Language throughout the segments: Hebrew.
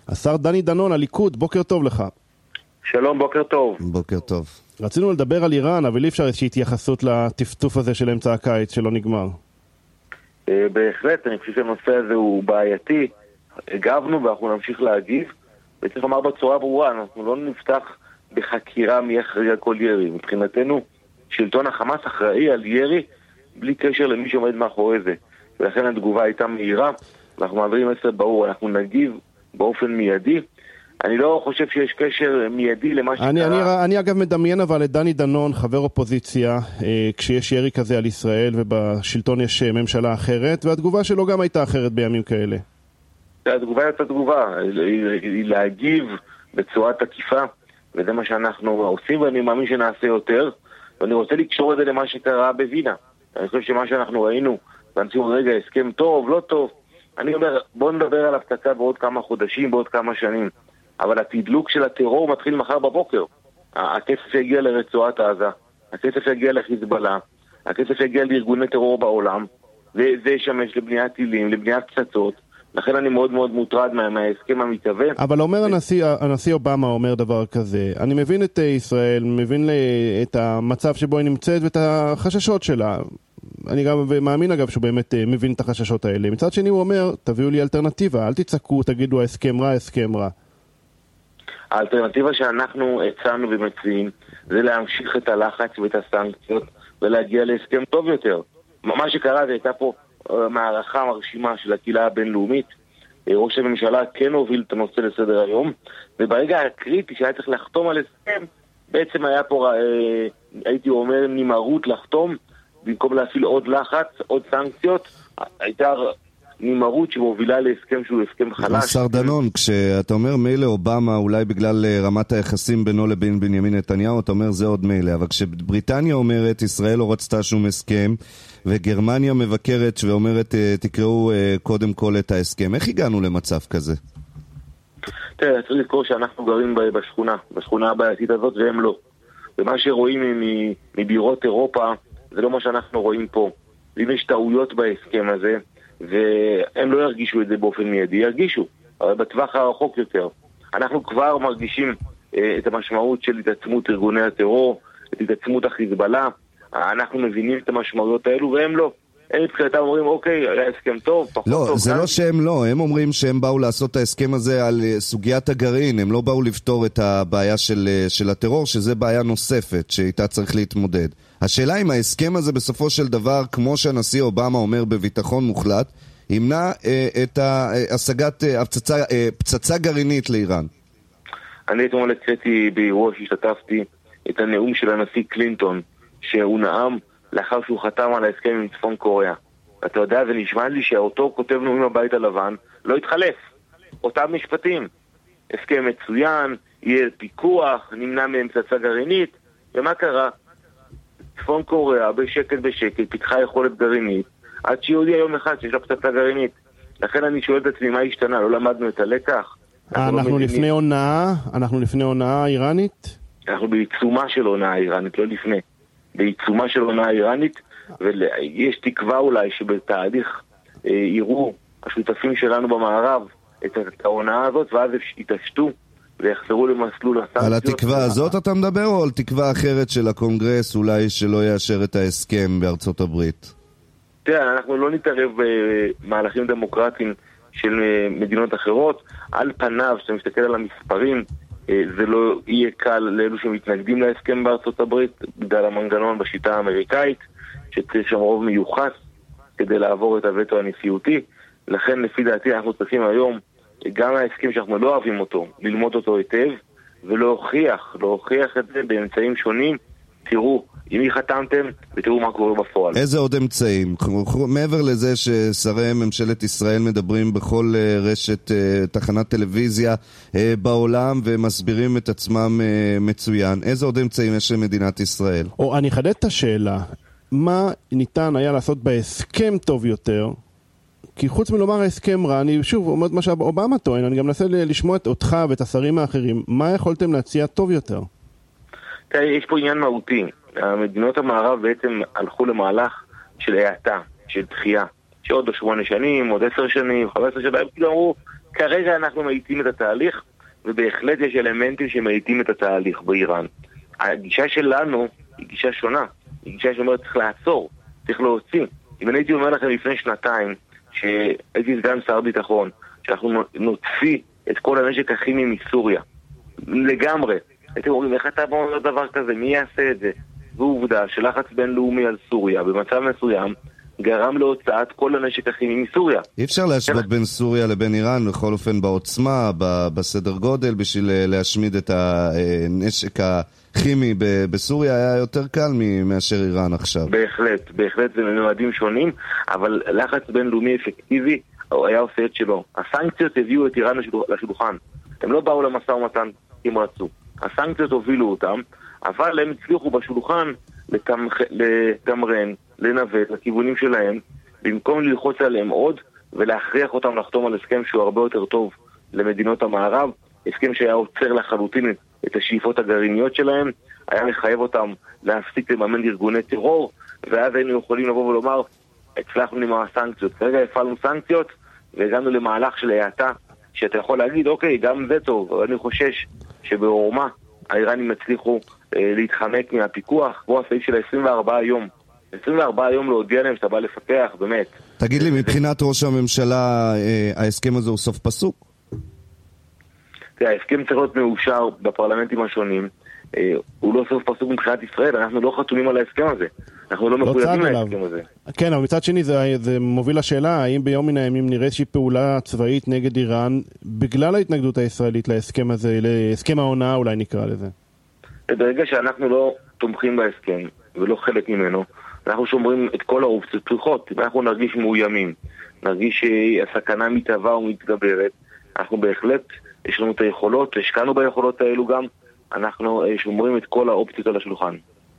השר דני דנון, הליכוד, בוקר טוב לך. שלום, בוקר טוב. בוקר טוב. רצינו לדבר על איראן, אבל אי אפשר איזושהי התייחסות לטפטוף הזה של אמצע הקיץ שלא נגמר. בהחלט, אני חושב שהנושא הזה הוא בעייתי. הגבנו ואנחנו נמשיך להגיב, וצריך לומר בצורה ברורה, אנחנו לא נפתח בחקירה מי אחראי על כל ירי. מבחינתנו, שלטון החמאס אחראי על ירי בלי קשר למי שעומד מאחורי זה. ולכן התגובה הייתה מהירה, ואנחנו מעבירים מסר ברור, אנחנו נגיב באופן מיידי. אני לא חושב שיש קשר מיידי למה שקרה. אני אגב מדמיין אבל את דני דנון, חבר אופוזיציה, כשיש ירי כזה על ישראל ובשלטון יש ממשלה אחרת, והתגובה שלו גם הייתה אחרת בימים כאלה. התגובה הייתה תגובה, היא להגיב בצורה תקיפה, וזה מה שאנחנו עושים, ואני מאמין שנעשה יותר, ואני רוצה לקשור את זה למה שקרה בווינה. אני חושב שמה שאנחנו ראינו, ואנשים רגע, הסכם טוב, לא טוב, אני אומר, בואו נדבר על הפצצה בעוד כמה חודשים, בעוד כמה שנים. אבל התדלוק של הטרור מתחיל מחר בבוקר. הכסף יגיע לרצועת עזה, הכסף יגיע לחיזבאללה, הכסף יגיע לארגוני טרור בעולם, וזה ישמש לבניית טילים, לבניית פצצות. לכן אני מאוד מאוד מוטרד מההסכם המתהווה. אבל אומר הנשיא אובמה אומר דבר כזה, אני מבין את ישראל, מבין את המצב שבו היא נמצאת ואת החששות שלה. אני גם מאמין אגב שהוא באמת מבין את החששות האלה. מצד שני הוא אומר, תביאו לי אלטרנטיבה, אל תצעקו, תגידו הסכם רע, הסכם רע. האלטרנטיבה שאנחנו הצענו ומציעים זה להמשיך את הלחץ ואת הסנקציות ולהגיע להסכם טוב יותר. מה שקרה זה הייתה פה מערכה מרשימה של הקהילה הבינלאומית. ראש הממשלה כן הוביל את הנושא לסדר היום, וברגע הקריטי שהיה צריך לחתום על הסכם, בעצם היה פה, הייתי אומר, נמהרות לחתום, במקום להפעיל עוד לחץ, עוד סנקציות, הייתה נמהרות שמובילה להסכם שהוא הסכם חלש. השר דנון, כשאתה אומר מילא אובמה, אולי בגלל רמת היחסים בינו לבין בנימין נתניהו, אתה אומר זה עוד מילא, אבל כשבריטניה אומרת, ישראל לא רצתה שום הסכם, וגרמניה מבקרת ואומרת, תקראו קודם כל את ההסכם, איך הגענו למצב כזה? תראה, צריך לזכור שאנחנו גרים בשכונה הבעייתית הזאת, והם לא. ומה שרואים מבירות אירופה, זה לא מה שאנחנו רואים פה. ואם יש טעויות בהסכם הזה, והם לא ירגישו את זה באופן מיידי, ירגישו, אבל בטווח הרחוק יותר. אנחנו כבר מרגישים את המשמעות של התעצמות ארגוני הטרור, את התעצמות החיזבאללה, אנחנו מבינים את המשמעויות האלו, והם לא. הם מבחינתם אומרים, אוקיי, היה הסכם טוב, פחות לא, טוב. זה לא שהם לא, הם אומרים שהם באו לעשות את ההסכם הזה על סוגיית הגרעין, הם לא באו לפתור את הבעיה של הטרור, שזה בעיה נוספת שאיתה צריך להתמודד. השאלה אם ההסכם הזה בסופו של דבר, כמו שהנשיא אובמה אומר בביטחון מוחלט, ימנע את השגת פצצה גרעינית לאיראן. אני אתמול הקראתי באירוע שהשתתפתי את הנאום של הנשיא קלינטון, שהוא נאם לאחר שהוא חתם על ההסכם עם צפון קוריאה. אתה יודע, זה נשמע לי שאותו כותב נאום הבית הלבן לא התחלף. אותם משפטים. הסכם מצוין, יהיה פיקוח, נמנע מהם פצצה גרעינית. ומה קרה? צפון קוריאה בשקט פיתחה יכולת גרעינית, עד שיהודיע יום אחד שיש לה פצצה גרעינית. לכן אני שואל את עצמי מה השתנה, לא למדנו את הלקח. אנחנו לפני הונאה איראנית? אנחנו בעיצומה של הונאה איראנית, לא לפני. בעיצומה של הונאה איראנית, ויש תקווה אולי שבתהליך יראו השותפים שלנו במערב את ההונאה הזאת, ואז יתעשתו ויחזרו למסלול הסנקציות. על התקווה הזאת אתה מדבר, או על תקווה אחרת של הקונגרס, אולי שלא יאשר את ההסכם בארצות הברית? תראה, אנחנו לא נתערב במהלכים דמוקרטיים של מדינות אחרות. על פניו, כשאתה מסתכל על המספרים, זה לא יהיה קל לאלו שמתנגדים להסכם בארצות הברית, בגלל המנגנון בשיטה האמריקאית, שצריך שם רוב מיוחס כדי לעבור את הווטו הנשיאותי. לכן, לפי דעתי, אנחנו צריכים היום, גם ההסכם שאנחנו לא אוהבים אותו, ללמוד אותו היטב, ולהוכיח את זה באמצעים שונים. תראו, עם מי חתמתם, ותראו מה קורה בפועל. איזה עוד אמצעים? מעבר לזה ששרי ממשלת ישראל מדברים בכל רשת תחנת טלוויזיה בעולם ומסבירים את עצמם מצוין, איזה עוד אמצעים יש למדינת ישראל? או אני אחדד את השאלה, מה ניתן היה לעשות בהסכם טוב יותר? כי חוץ מלומר ההסכם רע, אני שוב אומר מה שאובמה טוען, אני גם מנסה לשמוע אותך ואת השרים האחרים, מה יכולתם להציע טוב יותר? יש פה עניין מהותי. המדינות המערב בעצם הלכו למהלך של האטה, של דחייה, שעוד 8 שנים, עוד 10 שנים, 15 שנים, כאילו אמרו, כרגע אנחנו מאיטים את התהליך, ובהחלט יש אלמנטים שמאיטים את התהליך באיראן. הגישה שלנו היא גישה שונה, היא גישה שאומרת צריך לעצור, צריך להוציא. אם אני הייתי אומר לכם לפני שנתיים, שהייתי סגן שר ביטחון, שאנחנו נוציא את כל הנשק הכימי מסוריה, לגמרי. הייתם אומרים, איך אתה אומר דבר כזה? מי יעשה את זה? זו עובדה שלחץ בינלאומי על סוריה במצב מסוים גרם להוצאת כל הנשק הכימי מסוריה. אי אפשר להשוות בין סוריה לבין איראן, בכל אופן בעוצמה, בסדר גודל, בשביל להשמיד את הנשק הכימי בסוריה היה יותר קל מאשר איראן עכשיו. בהחלט זה ממדים שונים, אבל לחץ בינלאומי אפקטיבי היה עושה את שלו. הסנקציות הביאו את איראן לשולחן. הם לא באו למשא ומתן אם רצו. הסנקציות הובילו אותם, אבל הם הצליחו בשולחן לתמרן, לנווט לכיוונים שלהם, במקום ללחוץ עליהם עוד ולהכריח אותם לחתום על הסכם שהוא הרבה יותר טוב למדינות המערב, הסכם שהיה עוצר לחלוטין את השאיפות הגרעיניות שלהם, היה מחייב אותם להפסיק לממן ארגוני טרור, ואז היינו יכולים לבוא ולומר, הצלחנו למנוע סנקציות. כרגע הפעלנו סנקציות והגענו למהלך של ההאטה, שאתה יכול להגיד, אוקיי, גם זה טוב, אבל אני חושש שבעורמה האיראנים הצליחו להתחמק מהפיקוח, כמו הסעיף של 24 יום. 24 יום להודיע להם שאתה בא לפקח, באמת. תגיד לי, מבחינת ראש הממשלה, ההסכם הזה הוא סוף פסוק? ההסכם צריך להיות מאושר בפרלמנטים השונים. הוא לא סוף פסוק מבחינת ישראל, אנחנו לא חתומים על ההסכם הזה. אנחנו לא מחויבים להסכם הזה. כן, אבל מצד שני זה מוביל לשאלה, האם ביום מן הימים נראה איזושהי פעולה צבאית נגד איראן, בגלל ההתנגדות הישראלית להסכם הזה, להסכם העונה אולי נקרא לזה. ברגע שאנחנו לא תומכים בהסכם, ולא חלק ממנו, אנחנו שומרים את כל האופציות פתוחות. אם אנחנו נרגיש מאוימים, נרגיש שהסכנה מתהווה ומתגברת, אנחנו בהחלט, יש לנו את היכולות, השקענו ביכולות האלו גם, אנחנו שומרים את כל האופציות על השולחן.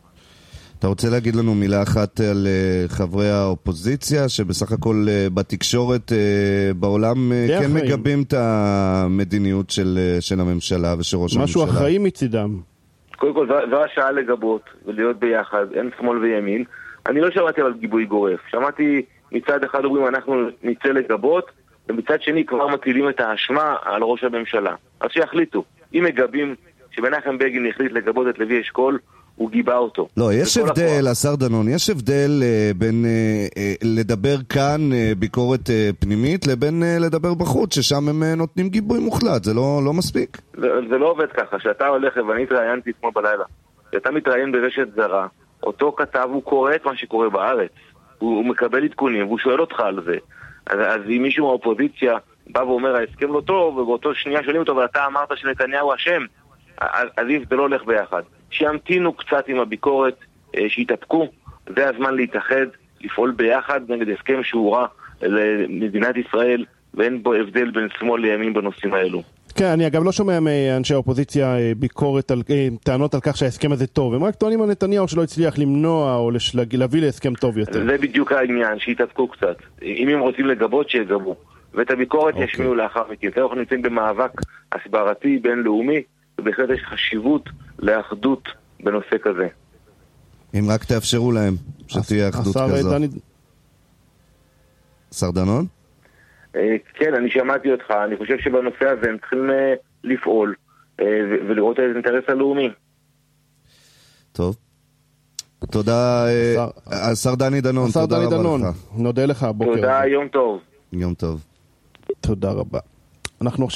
אתה רוצה להגיד לנו מילה אחת על חברי האופוזיציה, שבסך הכל בתקשורת בעולם כן מגבים את המדיניות של הממשלה ושל ראש הממשלה? משהו אחראי מצידם. קודם כל, זו השעה לגבות ולהיות ביחד, אין שמאל וימין. אני לא שמעתי על גיבוי גורף. שמעתי מצד אחד אומרים אנחנו נצא לגבות, ומצד שני כבר מטילים את האשמה על ראש הממשלה. אז שיחליטו. אם מגבים שמנחם בגין החליט לגבות את לוי אשכול, הוא גיבה אותו. לא, יש הבדל, השר דנון, יש הבדל בין לדבר כאן ביקורת פנימית לבין לדבר בחוץ, ששם הם נותנים גיבוי מוחלט, זה לא מספיק? זה לא עובד ככה, שאתה הולך, ואני התראיינתי אתמול בלילה, שאתה מתראיין ברשת זרה, אותו כתב הוא קורא את מה שקורה בארץ, הוא מקבל עדכונים, והוא שואל אותך על זה. אז אם מישהו מהאופוזיציה בא ואומר, ההסכם לא טוב, ובאותו שנייה שואלים אותו, ואתה אמרת שנתניהו אשם, אז זה לא הולך ביחד. שימתינו קצת עם הביקורת, שיתאפקו, זה הזמן להתאחד, לפעול ביחד נגד הסכם שהוא רע למדינת ישראל, ואין בו הבדל בין שמאל לימין בנושאים האלו. כן, אני אגב לא שומע מאנשי האופוזיציה ביקורת, טענות על כך שההסכם הזה טוב, הם רק טוענים על נתניהו שלא הצליח למנוע או להביא להסכם טוב יותר. זה בדיוק העניין, שיתאפקו קצת. אם הם רוצים לגבות, שיגבו. ואת הביקורת ישמיעו לאחר מכן. אנחנו נמצאים במאבק הסברתי בינלאומי, ובהחלט יש חשיבות לאחדות בנושא כזה. אם רק תאפשרו להם שתהיה אחדות כזאת. שר דנון? כן, אני שמעתי אותך. אני חושב שבנושא הזה הם צריכים לפעול ולראות את האינטרס הלאומי. טוב. תודה, השר דני דנון. השר דני דנון, נודה לך. תודה, יום טוב. יום טוב. תודה רבה. אנחנו עכשיו